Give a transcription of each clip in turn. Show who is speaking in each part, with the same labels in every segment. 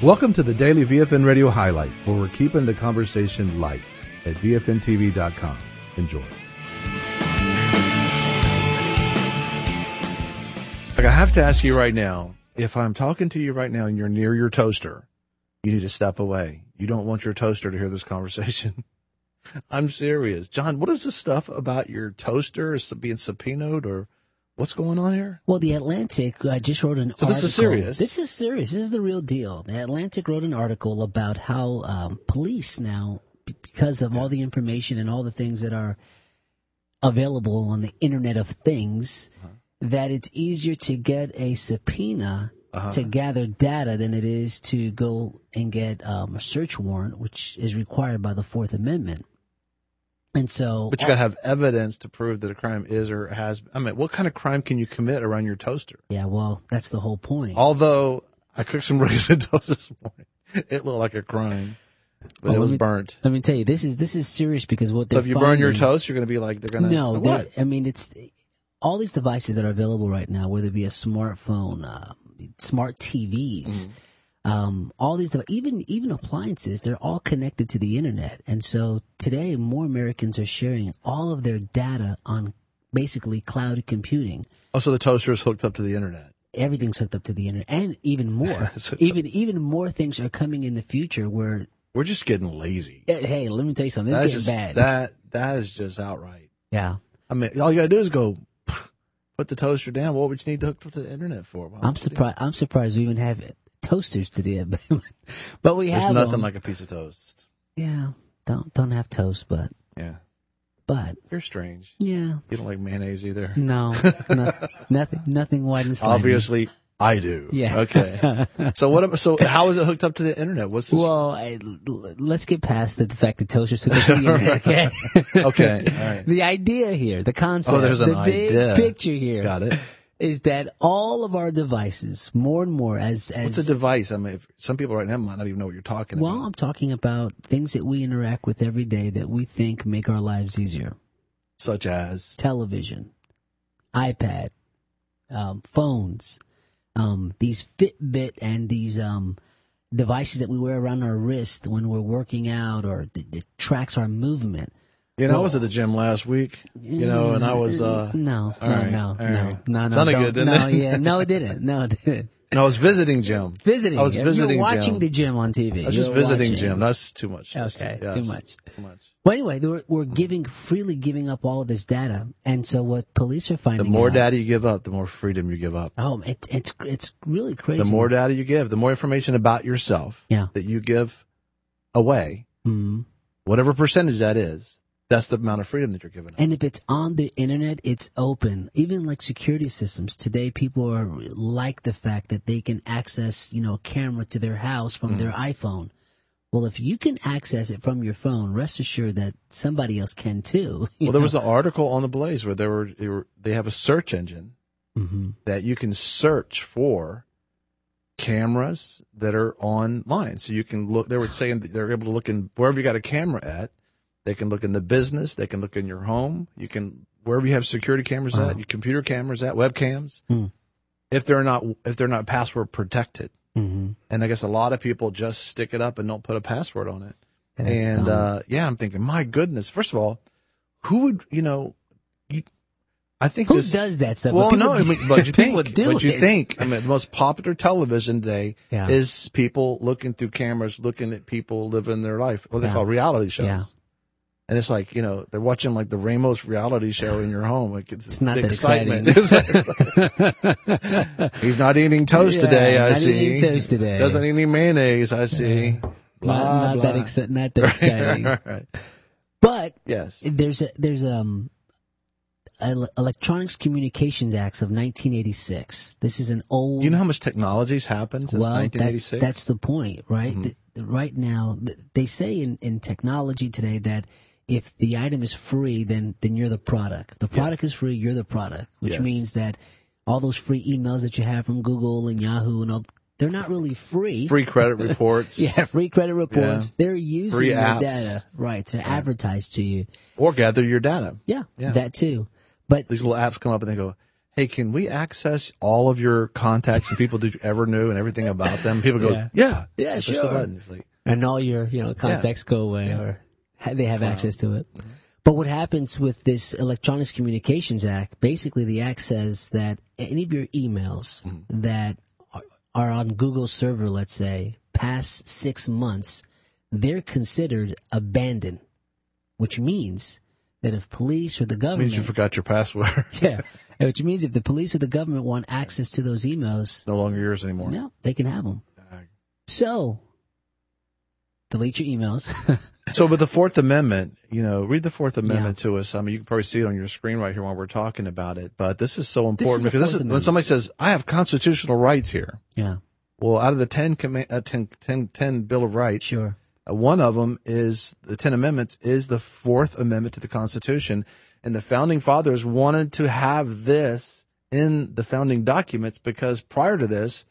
Speaker 1: Welcome to the Daily VFN Radio Highlights, where we're keeping the conversation light at VFNTV.com. Enjoy. Like, I have to ask you right now, if I'm talking to you right now and you're near your toaster, you need to step away. You don't want your toaster to hear this conversation. I'm serious. John, what is this stuff about your toaster being subpoenaed, or what's going on here?
Speaker 2: Well, the Atlantic just wrote an article.
Speaker 1: This is serious.
Speaker 2: This is serious. This is the real deal. The Atlantic wrote an article about how police now, because of all the information and all the things that are available on the Internet of Things, that it's easier to get a subpoena to gather data than it is to go and get a search warrant, which is required by the Fourth Amendment. And so,
Speaker 1: but you got to have evidence to prove that a crime is or has. I mean, what kind of crime can you commit around your toaster?
Speaker 2: Yeah, well, that's the whole point.
Speaker 1: Although I cooked some raisin toast this morning, it looked like a crime, but it was burnt.
Speaker 2: Let me tell you, this is serious because what
Speaker 1: so
Speaker 2: they're
Speaker 1: if you burn your toast, you're going to be like they're going to.
Speaker 2: No,
Speaker 1: what?
Speaker 2: I mean it's all these devices that are available right now, whether it be a smartphone, smart TVs. All these, even appliances, they're all connected to the internet. And so today, more Americans are sharing all of their data on basically cloud computing.
Speaker 1: Oh, so the toaster is hooked up to the internet.
Speaker 2: Everything's hooked up to the internet, and even more. even more things are coming in the future where
Speaker 1: we're just getting lazy.
Speaker 2: Hey, let me tell you something. This is getting
Speaker 1: bad. That is just outright.
Speaker 2: Yeah.
Speaker 1: I mean, all you gotta do is go put the toaster down. What would you need to hook up to the internet for?
Speaker 2: I'm surprised we even have it. Toasters today, but we have.
Speaker 1: There's nothing like a piece of toast.
Speaker 2: Yeah, don't have toast, but
Speaker 1: yeah,
Speaker 2: but
Speaker 1: you're strange.
Speaker 2: Yeah,
Speaker 1: you don't like mayonnaise either.
Speaker 2: No, nothing white and slimy.
Speaker 1: Obviously, I do.
Speaker 2: Yeah.
Speaker 1: Okay. So how is it hooked up to the internet? What's this?
Speaker 2: Well, let's get past the fact that toasters hooked up to the internet. Okay.
Speaker 1: Okay. All right.
Speaker 2: The idea here, the concept,
Speaker 1: there's an
Speaker 2: big picture here.
Speaker 1: Got it.
Speaker 2: Is that all of our devices, more and more, as
Speaker 1: what's a device? I mean, some people right now might not even know what you're talking about.
Speaker 2: Well, I'm talking about things that we interact with every day that we think make our lives easier,
Speaker 1: such as
Speaker 2: television, iPad, phones, these Fitbit, and these devices that we wear around our wrist when we're working out, or it tracks our movement.
Speaker 1: You know, I was at the gym last week, and I was,
Speaker 2: No.
Speaker 1: Sounded good, didn't it?
Speaker 2: Yeah, no, it didn't. No,
Speaker 1: I was visiting gym.
Speaker 2: I was visiting. You're watching
Speaker 1: gym.
Speaker 2: The gym on TV.
Speaker 1: I was just visiting gym. That's too much.
Speaker 2: Okay,
Speaker 1: yes.
Speaker 2: too much. Well, anyway, we're freely giving up all of this data, and so what police are finding
Speaker 1: the more
Speaker 2: out,
Speaker 1: data you give up, the more freedom you give up.
Speaker 2: Oh, it's really crazy.
Speaker 1: The more data you give, the more information about yourself that you give away, whatever percentage that is. That's the amount of freedom that you're giving up.
Speaker 2: And if it's on the internet, it's open. Even like security systems today, people are like the fact that they can access, a camera to their house from their iPhone. Well, if you can access it from your phone, rest assured that somebody else can too.
Speaker 1: Well, there was an article on the Blaze where they have a search engine that you can search for cameras that are online. So you can look. They were saying that they're able to look in wherever you got a camera at. They can look in the business. They can look in your home. You can wherever you have security cameras at, your computer cameras at, webcams. If they're not password protected, and I guess a lot of people just stick it up and don't put a password on it. And I'm thinking, my goodness. First of all, who would I think
Speaker 2: who does that stuff?
Speaker 1: Well, no, but you think.
Speaker 2: I
Speaker 1: mean, the most popular television today is people looking through cameras, looking at people living their life. What they call reality shows. Yeah. And it's like, they're watching like the Ramos reality show in your home. Like it's
Speaker 2: not that
Speaker 1: excitement.
Speaker 2: exciting.
Speaker 1: He's not eating toast today, I see.
Speaker 2: Eating toast today.
Speaker 1: Doesn't eat any mayonnaise, I see.
Speaker 2: Not that exciting.
Speaker 1: Right.
Speaker 2: But
Speaker 1: yes.
Speaker 2: There's Electronics Communications Acts of 1986. This is an old.
Speaker 1: You know how much technology's happened since 1986?
Speaker 2: That's the point, right? Right now, they say in technology today that if the item is free, then you're the product. If the product is free, you're the product, which means that all those free emails that you have from Google and Yahoo and all, they're not really free.
Speaker 1: Free credit reports.
Speaker 2: Free credit reports. Yeah. They're using
Speaker 1: free
Speaker 2: your
Speaker 1: apps.
Speaker 2: data, right, to advertise to you.
Speaker 1: Or gather your data.
Speaker 2: Yeah, that too. But
Speaker 1: these little apps come up and they go, hey, can we access all of your contacts and people that you ever knew and everything about them? People go, yeah,
Speaker 2: push
Speaker 1: the button. It's like,
Speaker 2: and all your contacts go away, or they have access to it. Mm-hmm. But what happens with this Electronics Communications Act? Basically, the act says that any of your emails that are on Google's server, let's say, past 6 months, they're considered abandoned, which means that if police or the government...
Speaker 1: means you forgot your password.
Speaker 2: Yeah. Which means if the police or the government want access to those emails...
Speaker 1: no longer yours anymore.
Speaker 2: No, they can have them. So, delete your emails.
Speaker 1: So with the Fourth Amendment, read the Fourth Amendment to us. I mean, you can probably see it on your screen right here while we're talking about it. But this is so important because when somebody says, I have constitutional rights here.
Speaker 2: Yeah.
Speaker 1: Well, out of the 10 Bill of Rights,
Speaker 2: sure.
Speaker 1: One of them is the 10 Amendments is the Fourth Amendment to the Constitution. And the Founding Fathers wanted to have this in the founding documents because prior to this,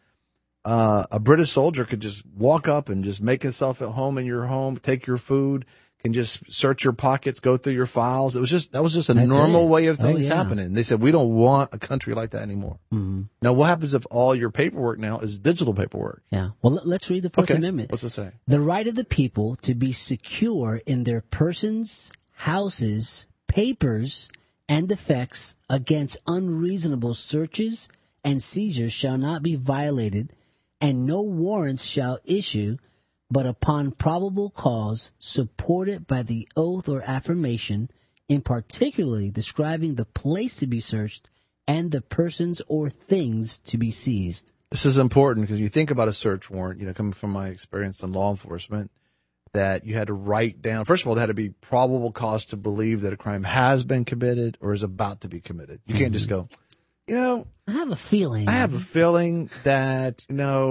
Speaker 1: a British soldier could just walk up and just make himself at home in your home, take your food, can just search your pockets, go through your files. That was just a normal way of things happening. They said, we don't want a country like that anymore. Mm-hmm. Now, what happens if all your paperwork now is digital paperwork?
Speaker 2: Yeah. Well, let's read the Fourth Amendment.
Speaker 1: What's it say?
Speaker 2: The right of the people to be secure in their persons, houses, papers, and effects against unreasonable searches and seizures shall not be violated, and no warrants shall issue, but upon probable cause, supported by the oath or affirmation, in particularly describing the place to be searched and the persons or things to be seized.
Speaker 1: This is important because you think about a search warrant, coming from my experience in law enforcement, that you had to write down, first of all, there had to be probable cause to believe that a crime has been committed or is about to be committed. You can't just go,
Speaker 2: I have a feeling.
Speaker 1: I have a feeling that,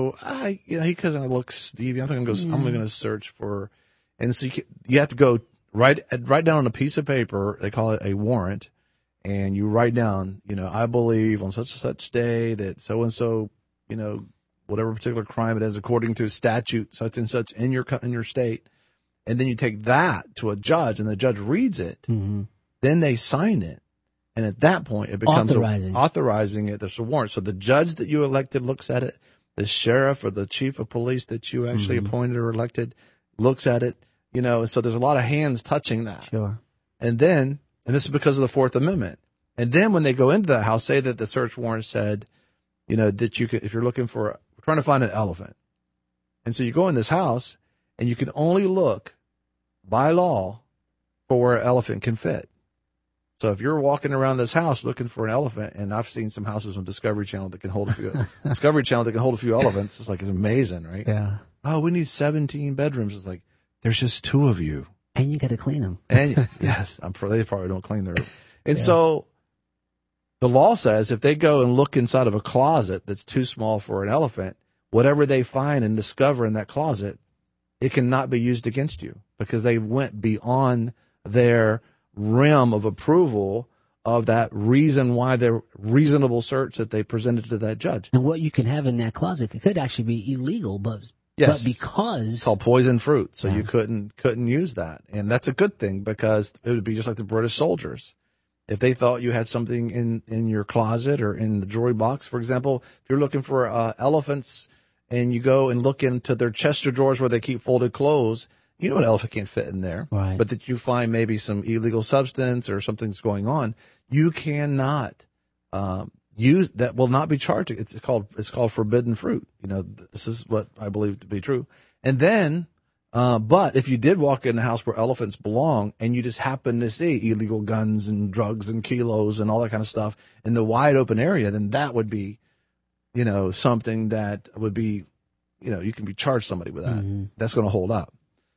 Speaker 1: he kind of looks Stevie. I'm going to search for, and so you have to go write down on a piece of paper. They call it a warrant, and you write down, I believe on such and such day that so and so, whatever particular crime it is according to statute such and such in your state, and then you take that to a judge, and the judge reads it. Mm-hmm. Then they sign it. And at that point, it becomes authorizing it. There's a warrant. So the judge that you elected looks at it. The sheriff or the chief of police that you actually appointed or elected looks at it. So there's a lot of hands touching that.
Speaker 2: Sure.
Speaker 1: And this is because of the Fourth Amendment. And then when they go into the house, say that the search warrant said, that you could, if you're looking for, we're trying to find an elephant. And so you go in this house and you can only look by law for where an elephant can fit. So if you're walking around this house looking for an elephant, and I've seen some houses on Discovery Channel that can hold a few elephants. It's amazing, right?
Speaker 2: Yeah.
Speaker 1: Oh, we need 17 bedrooms. It's like, there's just 2 of you.
Speaker 2: And you got to clean them.
Speaker 1: And yes, they probably don't clean their. And so the law says if they go and look inside of a closet that's too small for an elephant, whatever they find and discover in that closet, it cannot be used against you because they went beyond their realm of approval of that reason why they're reasonable search that they presented to that judge.
Speaker 2: And what you can have in that closet, it could actually be illegal, but because
Speaker 1: it's called poison fruit, so you couldn't use that. And that's a good thing because it would be just like the British soldiers. If they thought you had something in your closet or in the jewelry box, for example, if you're looking for elephants and you go and look into their chest of drawers where they keep folded clothes, an elephant can't fit in there,
Speaker 2: right?
Speaker 1: But that you find maybe some illegal substance or something's going on, you cannot use that. Will not be charged. It's called forbidden fruit. This is what I believe to be true. And then, but if you did walk in a house where elephants belong, and you just happen to see illegal guns and drugs and kilos and all that kind of stuff in the wide open area, then that would be, something that would be, you can be charged somebody with that. Mm-hmm. That's going to hold up.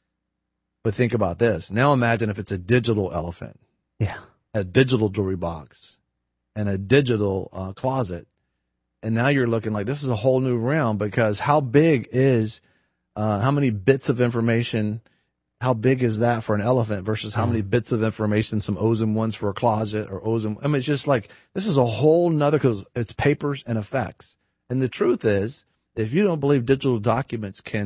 Speaker 1: But think about this. Now imagine if it's a digital elephant.
Speaker 2: Yeah.
Speaker 1: A digital jewelry box and a digital closet. And now you're looking like this is a whole new realm because how big is, how many bits of information, how big is that for an elephant versus how many bits of information, some OSIM ones for a closet or OSIM. I mean, it's just like, this is a whole nother, because it's papers and effects. And the truth is, if you don't believe digital documents can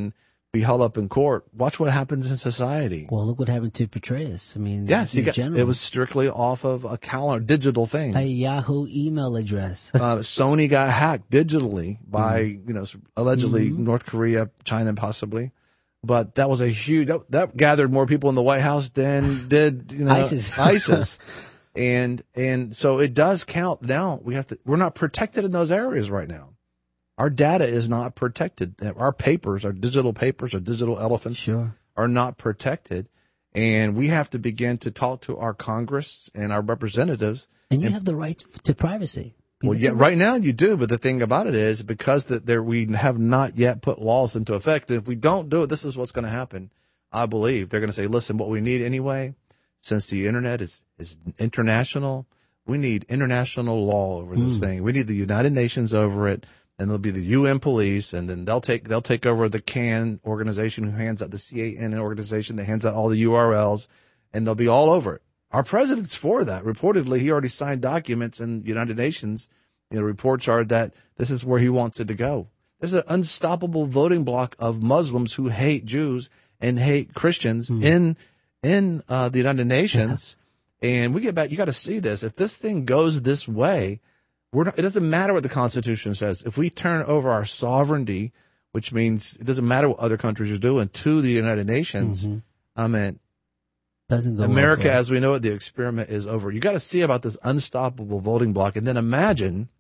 Speaker 1: be held up in court. Watch what happens in society.
Speaker 2: Well, look what happened to Petraeus. I mean,
Speaker 1: yes, it was strictly off of a calendar, digital things.
Speaker 2: A Yahoo email address.
Speaker 1: Sony got hacked digitally by, allegedly North Korea, China, possibly. But that was a huge, that gathered more people in the White House than did, ISIS. And so it does count. Now we're not protected in those areas right now. Our data is not protected. Our papers, our digital elephants are not protected. And we have to begin to talk to our Congress and our representatives.
Speaker 2: And you have the right to privacy.
Speaker 1: Well, yeah, right now you do. But the thing about it is because we have not yet put laws into effect. And if we don't do it, this is what's going to happen. I believe they're going to say, listen, what we need anyway, since the internet is international, we need international law over this thing. We need the United Nations over it. And there'll be the UN police, and then they'll take over the CAN organization, who hands out the CAN organization that hands out all the URLs, and they'll be all over it. Our president's for that. Reportedly, he already signed documents in the United Nations. Reports are that this is where he wants it to go. There's an unstoppable voting bloc of Muslims who hate Jews and hate Christians in the United Nations. And we get back. You got to see this. If this thing goes this way. It doesn't matter what the Constitution says. If we turn over our sovereignty, which means it doesn't matter what other countries are doing, to the United Nations, I mean, America as we know it, the experiment is over. You got to see about this unstoppable voting bloc, and then imagine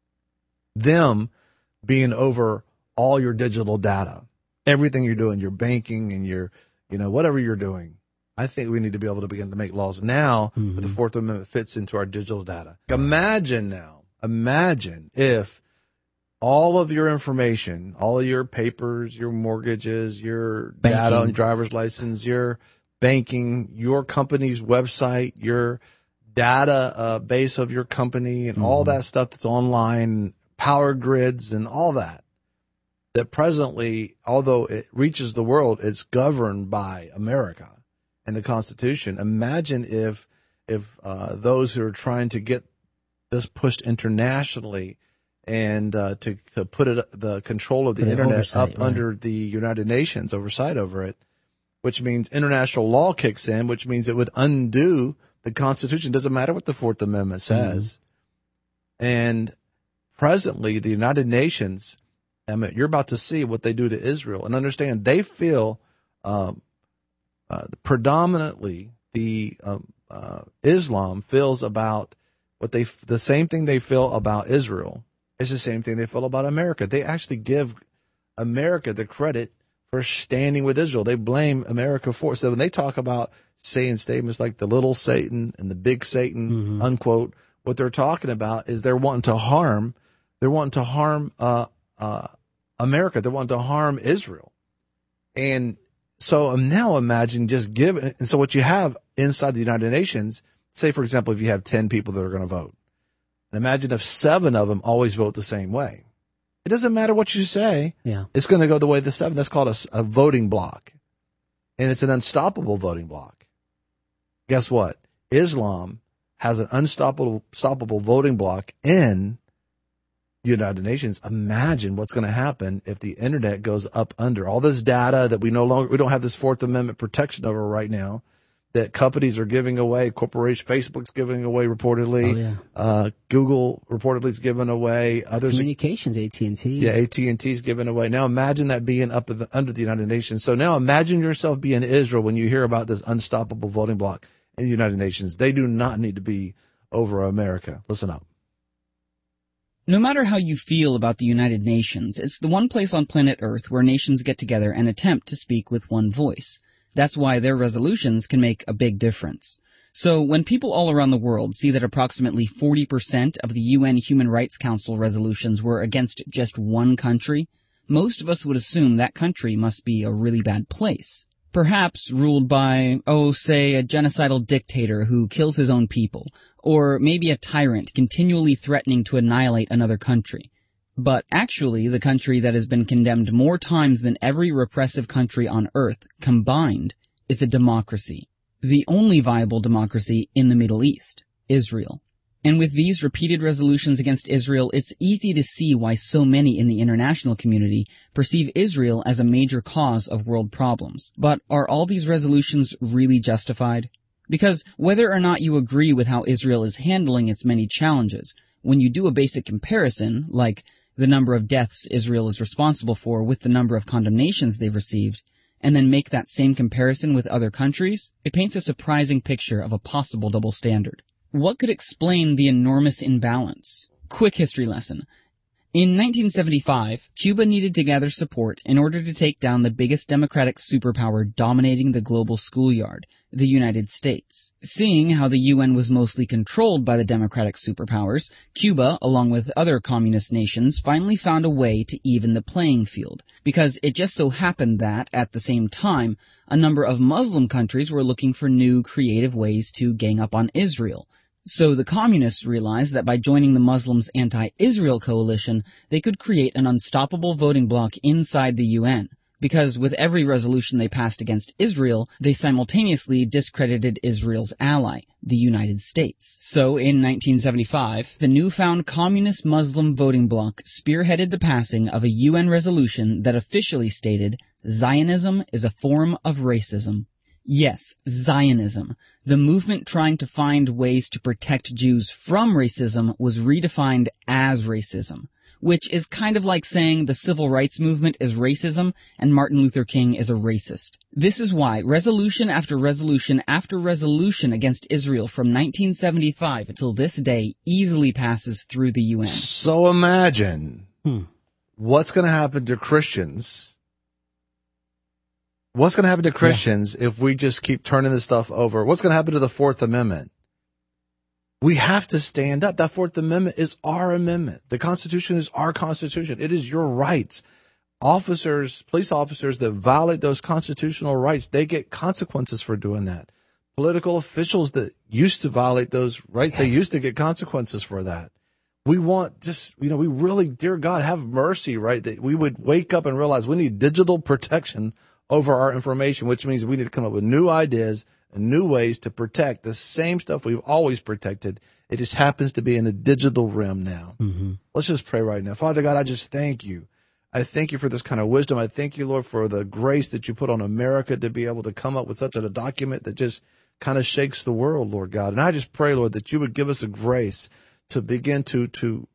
Speaker 1: them being over all your digital data, everything you're doing, your banking and your, whatever you're doing. I think we need to be able to begin to make laws now that the Fourth Amendment fits into our digital data. Imagine if all of your information, all of your papers, your mortgages, your data on your driver's license, your banking, your company's website, your data base of your company, and all that stuff that's online, power grids and all that presently, although it reaches the world, it's governed by America and the Constitution. Imagine if those who are trying to get this pushed internationally and to put the control of the internet up under the United Nations, oversight over it, which means international law kicks in, which means it would undo the Constitution. Doesn't matter what the Fourth Amendment says. And presently, the United Nations, you're about to see what they do to Israel, and understand they feel predominantly the Islam feels about the same thing they feel about Israel is the same thing they feel about America. They actually give America the credit for standing with Israel. They blame America for it. So when they talk about saying statements like the little Satan and the big Satan, unquote, what they're talking about is they're wanting to harm America. They're wanting to harm Israel. And so now imagine just giving. And so what you have inside the United Nations, say, for example, if you have 10 people that are going to vote, and imagine if 7 of them always vote the same way. It doesn't matter what you say. Yeah. It's going to go the way the 7. That's called a voting block. And it's an unstoppable voting block. Guess what? Islam has an unstoppable voting block in the United Nations. Imagine what's going to happen if the internet goes up under all this data that we don't have this Fourth Amendment protection over right now, that companies are giving away, Facebook's giving away reportedly, Google reportedly is giving away, others.
Speaker 2: Communications, AT&T.
Speaker 1: Yeah, AT&T's giving away. Now imagine that being up under the United Nations. So now imagine yourself being Israel when you hear about this unstoppable voting block in the United Nations. They do not need to be over America. Listen up.
Speaker 3: No matter how you feel about the United Nations, it's the one place on planet Earth where nations get together and attempt to speak with one voice. That's why their resolutions can make a big difference. So when people all around the world see that approximately 40% of the UN Human Rights Council resolutions were against just one country, most of us would assume that country must be a really bad place. Perhaps ruled by, say, a genocidal dictator who kills his own people, or maybe a tyrant continually threatening to annihilate another country. But actually, the country that has been condemned more times than every repressive country on Earth combined is a democracy. The only viable democracy in the Middle East, Israel. And with these repeated resolutions against Israel, it's easy to see why so many in the international community perceive Israel as a major cause of world problems. But are all these resolutions really justified? Because whether or not you agree with how Israel is handling its many challenges, when you do a basic comparison, like the number of deaths Israel is responsible for with the number of condemnations they've received, and then make that same comparison with other countries, it paints a surprising picture of a possible double standard. What could explain the enormous imbalance? Quick history lesson. In 1975, Cuba needed to gather support in order to take down the biggest democratic superpower dominating the global schoolyard, the United States. Seeing how the UN was mostly controlled by the democratic superpowers, Cuba, along with other communist nations, finally found a way to even the playing field, because it just so happened that, at the same time, a number of Muslim countries were looking for new, creative ways to gang up on Israel. So the communists realized that by joining the Muslims' anti-Israel coalition, they could create an unstoppable voting bloc inside the UN. Because with every resolution they passed against Israel, they simultaneously discredited Israel's ally, the United States. So in 1975, the newfound communist Muslim voting bloc spearheaded the passing of a UN resolution that officially stated, Zionism is a form of racism. Yes, Zionism. The movement trying to find ways to protect Jews from racism was redefined as racism, which is kind of like saying the civil rights movement is racism and Martin Luther King is a racist. This is why resolution after resolution after resolution against Israel from 1975 until this day easily passes through the UN.
Speaker 1: So imagine what's going to happen to Christians. What's going to happen to Christians if we just keep turning this stuff over? What's going to happen to the Fourth Amendment? We have to stand up. That Fourth Amendment is our amendment. The Constitution is our Constitution. It is your rights. Officers, police officers that violate those constitutional rights, they get consequences for doing that. Political officials that used to violate those rights, they used to get consequences for that. We want just, we really, dear God, have mercy, right? That we would wake up and realize we need digital protection over our information, which means we need to come up with new ideas and new ways to protect the same stuff we've always protected. It just happens to be in a digital realm now. Let's just pray right now. Father God, I just thank you. I thank you for this kind of wisdom. I thank you, Lord, for the grace that you put on America to be able to come up with such a document that just kind of shakes the world, Lord God. And I just pray, Lord, that you would give us a grace to begin to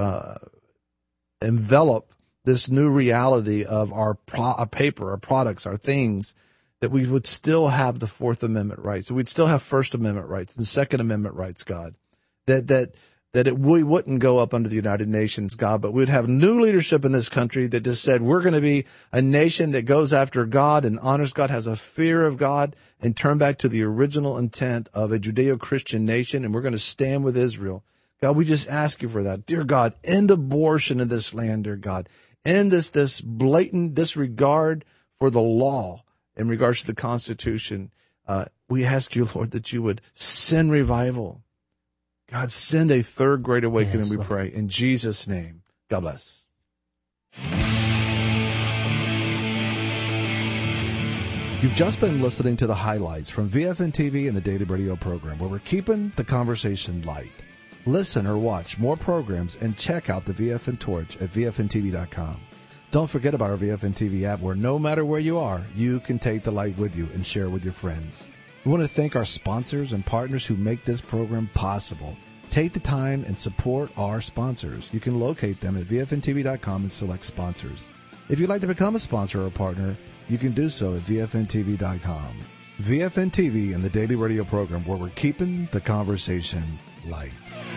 Speaker 1: envelop this new reality of our paper, our products, our things, that we would still have the Fourth Amendment rights, that we'd still have First Amendment rights and Second Amendment rights, God, we wouldn't go up under the United Nations, God, but we'd have new leadership in this country that just said we're going to be a nation that goes after God and honors God, has a fear of God, and turn back to the original intent of a Judeo-Christian nation, and we're going to stand with Israel. God, we just ask you for that. Dear God, end abortion in this land, dear God. End this blatant disregard for the law in regards to the Constitution. We ask you, Lord, that you would send revival. God, send a third great awakening, we pray. In Jesus' name, God bless. You've just been listening to the highlights from VFN TV and the Daily Radio program, where we're keeping the conversation light. Listen or watch more programs and check out the VFN Torch at VFNTV.com. Don't forget about our VFN TV app, where no matter where you are, you can take the light with you and share it with your friends. We want to thank our sponsors and partners who make this program possible. Take the time and support our sponsors. You can locate them at VFNTV.com and select sponsors. If you'd like to become a sponsor or a partner, you can do so at VFNTV.com. VFN TV and the Daily Radio program, where we're keeping the conversation light.